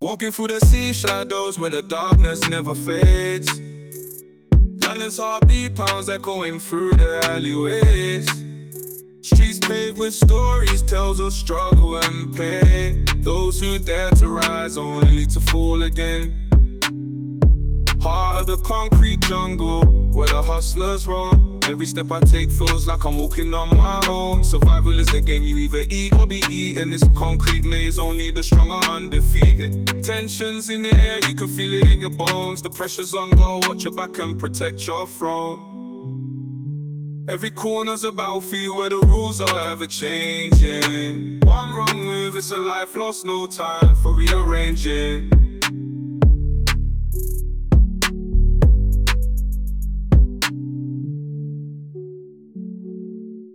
Walking through the sea shadows where the darkness never fades. Silence heartbeat pounds echoing through the alleyways. Streets paved with stories, tales of struggle and pain. Those who dare to rise only to fall again. Heart of the concrete jungle, where the hustlers roam. Every step I take feels like I'm walking on my own. Survival is the game, you either eat or be eaten. This concrete maze, only the strong are undefeated. Tensions in the air, you can feel it in your bones. The pressure's on, go watch your back and protect your throne. Every corner's a battlefield where the rules are ever changing. One wrong move, it's a life lost, no time for rearranging.